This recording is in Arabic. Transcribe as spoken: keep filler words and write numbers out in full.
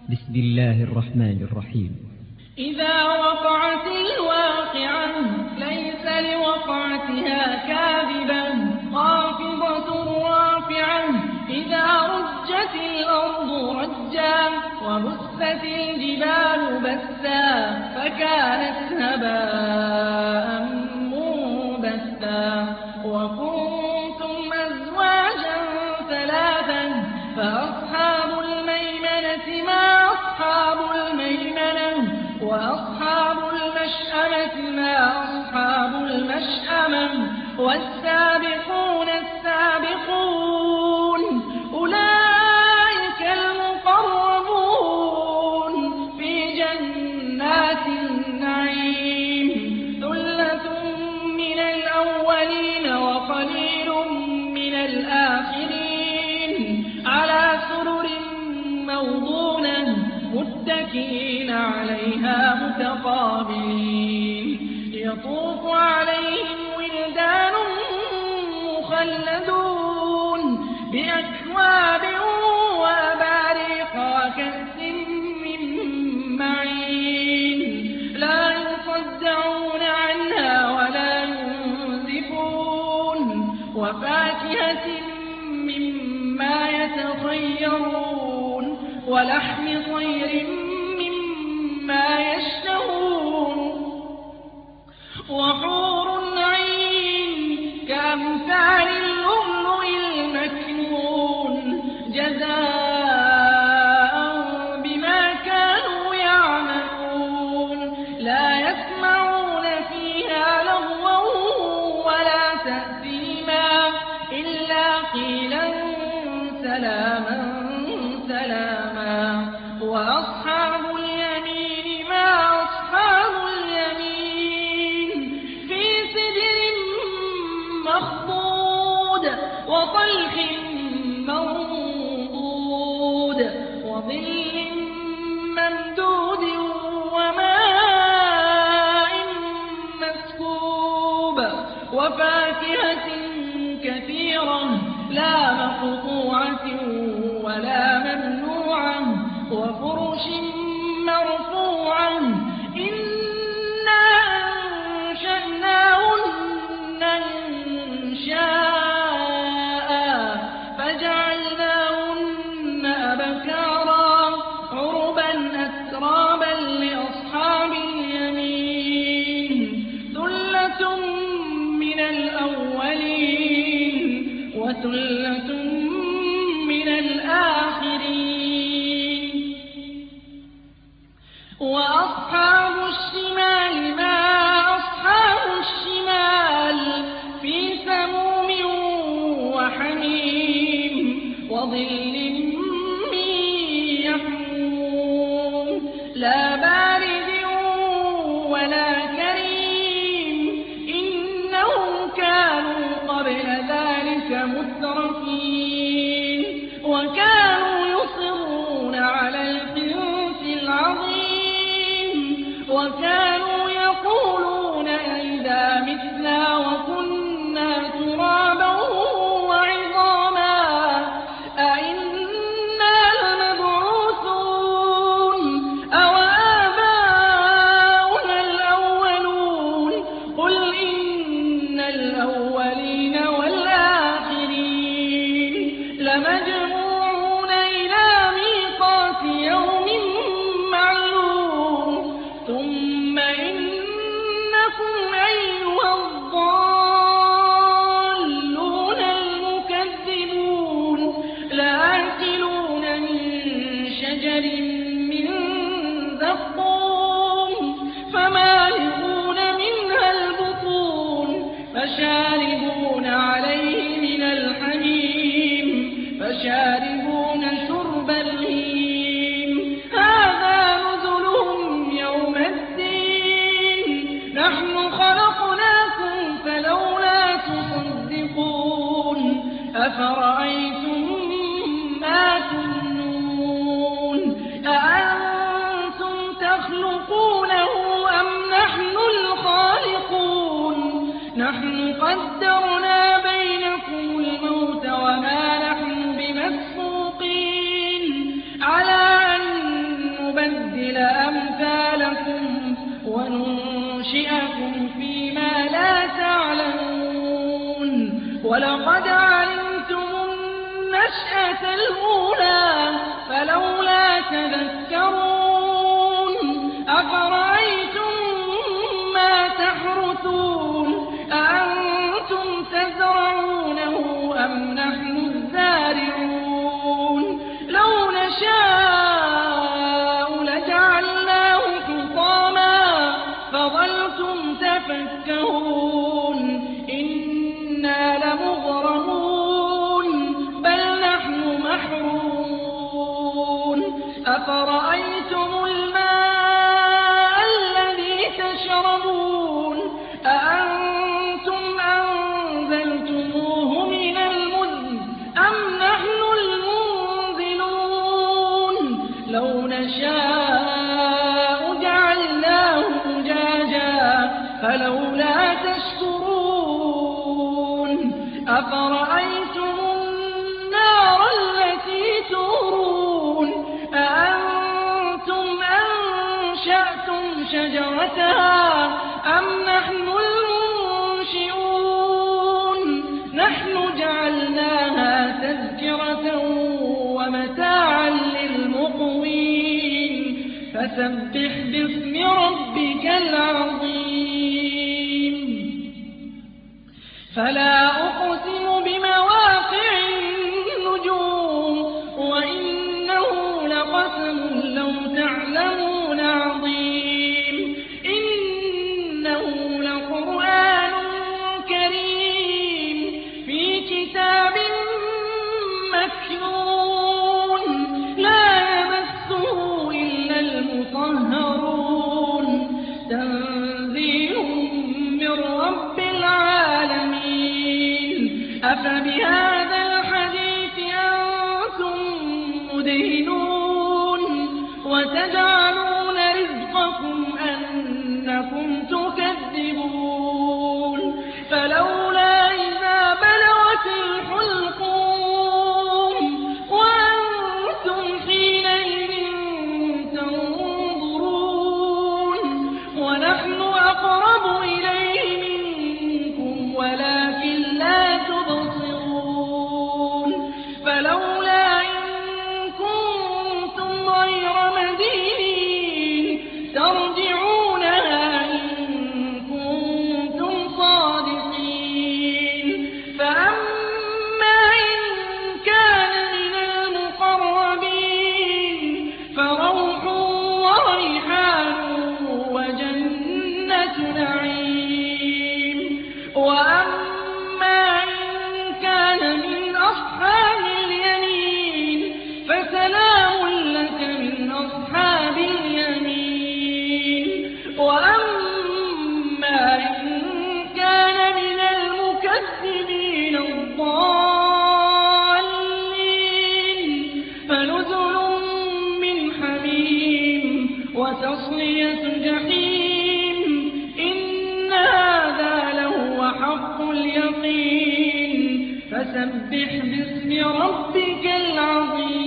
بسم الله الرحمن الرحيم. إذا وقعت الواقعة ليس لوقعتها كاذبة خافضة رافعة إذا رجت الأرض رجا وبست الجبال بسا فكانت هباء منبثا وكنتم أزواجا ثلاثا فأصحاب الميمنة ما أصحاب الميمنة وأصحاب المشأمة ما أصحاب المشأمة والسابقون السابقون أولئك المقربون في جنات النعيم ثلة من الأولين وقليل من الآخرين على سرر موضونة متكئين عليها متقابلين يطوف عليهم ولدان مخلدون بأكواب وأباريق وكأس من معين لا يصدعون عنها ولا ينزفون وفاكهة مما يتخيرون ولحم طير مما يشتهون وحور عين كأمثال اللؤلؤ المكنون جزاء بما كانوا يعملون لا يسمعون فيها لغوا ولا تأثيما إلا قيلا سلاما سلاما وأصحاب اليمين ما أصحاب اليمين في سدر مخضود وطلح منضود وظل ممدود وماء مسكوب وفاكهة كثيرة لا مقطوعة ولا ممنوعة وفرش مرفوعة إنا أنشأناهن إنشاء فجعلناهن أبكارا عربا أترابا لأصحاب اليمين ثلة من الأولين وثلة من الآخرين وأصحاب الشمال ما أصحاب الشمال في سموم وحميم وظل من يحموم لا بارد ولا كريم إنهم كانوا قبل ذلك مترفين وكانوا يصرون على الحنث العظيم وكانوا يقولون أئذا متنا وكنا ترابا وعظاما أئنا لمبعوثون أو آباؤنا الأولون قل إن الأولين والآخرين لمجموعون إلى ميقات يوم معلوم ثم إنكم أيها الضالون المكذبون لآكلون من شجر من زقوم فمالئون منها البطون فشاربون عليه من الحميم فشاربون شرب الهيم هذا نزلهم يوم الدين نحن خلقناكم فلولا تصدقون أفرأيتم ما تمنون أأنتم تخلقون وَلَقَدْ عَلِمْتُمُ النَّشْأَةَ الْأُولَىٰ فَلَوْلَا تَذَكَّرُونَ أَفَرَأَيْتُم مَّا تَحْرُثُونَ أَأَنتُمْ تَزْرَعُونَهُ أَمْ نَحْنُ الزَّارِعُونَ لَوْ نَشَاءُ لَجَعَلْنَاهُ حُطَامًا فَظَلْتُمْ تَفَكَّهُونَ إِنَّا لَمُغْرَمُونَ بَلْ نَحْنُ مَحْرُومُونَ أَفَرَأَيْتُمُ الْمَاءَ الَّذِي تَشْرَبُونَ أَأَنتُمْ أَنزَلْتُمُوهُ مِنَ الْمُزْنِ أَمْ نَحْنُ الْمُنزِلُونَ لَوْ نَشَاءُ جَعَلْنَاهُ أُجَاجًا فَلَوْلَا تَشْكُرُونَ أَفَرَأَيْتُمُ النَّارَ الَّتِي تُورُونَ أَأَنتُمْ أَنشَأْتُمْ شَجَرَتَهَا أَمْ نَحْنُ الْمُنشِئُونَ نَحْنُ جَعَلْنَاهَا تَذْكِرَةً وَمَتَاعًا لِّلْمُقْوِينَ فَسَبِّحْ بِاسْمِ رَبِّكَ الْعَظِيمِ فَلَا أُقْسِمُ بِمَوَاقِعِ النُّجُومِ وَإِنَّهُ لَقَسَمٌ لَّوْ تَعْلَمُونَ عَظِيمٌ إِنَّهُ لَقُرْآنٌ كَرِيمٌ فِي كِتَابٍ مَّكْنُونٍ لَّا يَمَسُّهُ إِلَّا الْمُطَهَّرُونَ تَنزِيلٌ مِّن رَّبِّ الْعَالَمِينَ أَفَبِهَٰذَا الْحَدِيثِ أَنتُم مُّدْهِنُونَ وَتَجْعَلُونَ رِزْقَكُمْ أَنَّكُمْ تُكَذِّبُونَ فَلَوْلَا إِذَا بَلَغَتِ الْحُلْقُومَ وَأَنتُمْ حِينَئِذٍ تَنظُرُونَ وَنَحْنُ أَقْرَبُ إِلَيْهِ مِنكُمْ وَلَٰكِن لَّا تُبْصِرُونَ فَلَوْلَا إِن كُنتُمْ غَيْرَ مَدِينِينَ تَرْجِعُونَهَا إِن كُنتُمْ صَادِقِينَ فَأَمَّا إِن كَانَ مِنَ الْمُقَرَّبِينَ فَرَوْحٌ وَرَيْحَانٌ وَجَنَّتُ نَعِيمٍ وَأَمَّا إِن كَانَ مِنْ أَصْحَابِ الْيَمِينِ فَسَلَامٌ لَّكَ مِنْ أَصْحَابِ الْيَمِينِ وَأَمَّا إِن كَانَ مِنَ الْمُكَذِّبِينَ الضَّالِّينَ فَنُزُلٌ مِّنْ حَمِيمٍ وَتَصْلِيَةُ جَحِيمٍ إِنَّ هَٰذَا لَهُوَ حَقُّ الْيَقِينِ فَسَبِّحْ بِاسْمِ رَبِّكَ الْعَظِيمِ